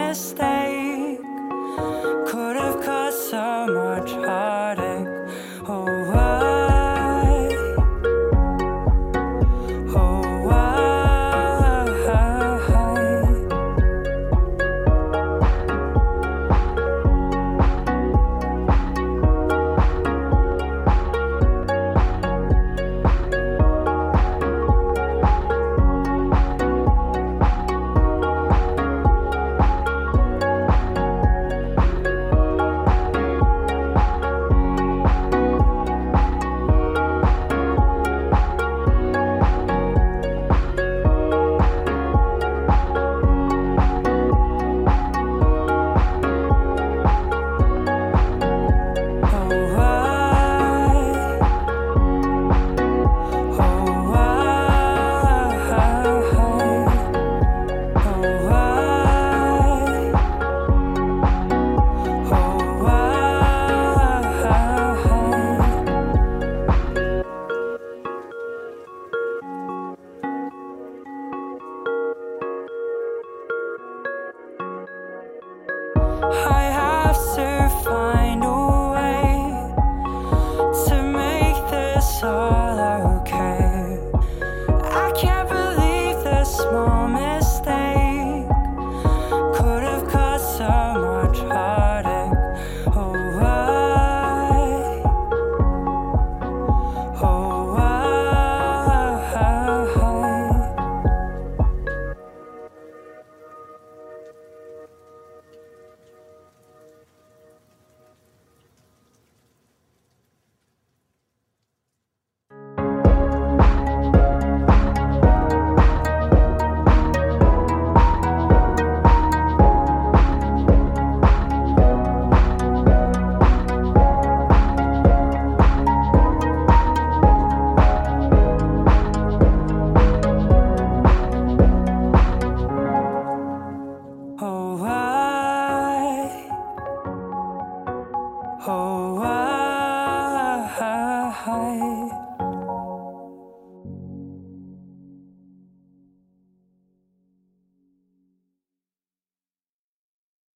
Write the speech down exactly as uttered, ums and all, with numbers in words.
mistake could have caused so much heartache. Oh, why? Oh, why? I have to find a way to make this all okay. I can't believe this small mistake could have caused so much heartache. Oh, why? Oh, why? Oh, why? Oh, why?